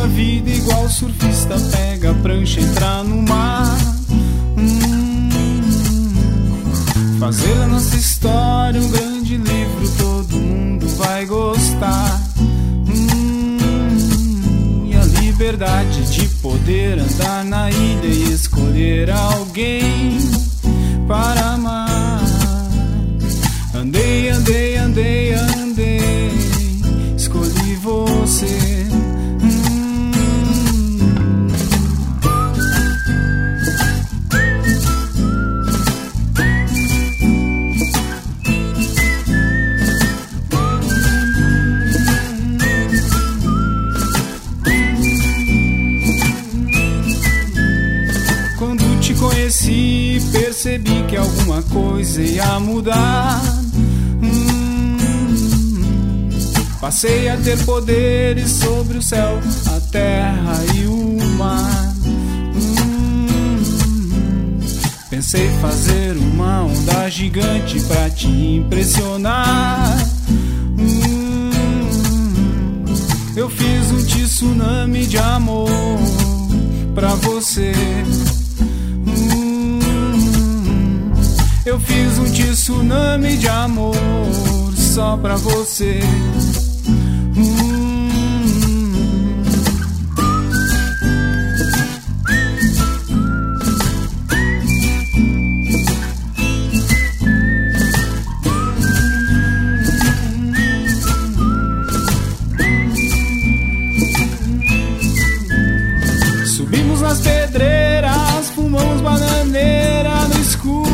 a vida igual surfista, pega a prancha, entra no mar. Fazer a nossa história um grande livro, todo mundo vai gostar. E a liberdade de poder andar na ilha e escolher alguém para amar. Andei, andei, andei, andei, escolhi você. Quando te conheci, percebi que alguma coisa ia mudar. Passei a ter poderes sobre o céu, a terra e o mar. Pensei fazer uma onda gigante pra te impressionar. Eu fiz um tsunami de amor pra você. Eu fiz um tsunami de amor só pra você. Subimos nas pedreiras, fumamos bananeira no escuro.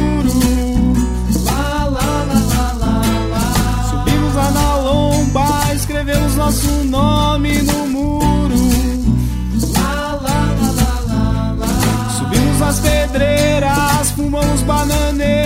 Subimos lá na lomba, escrevemos nosso nome no muro. Subimos nas pedreiras, fumamos bananeira.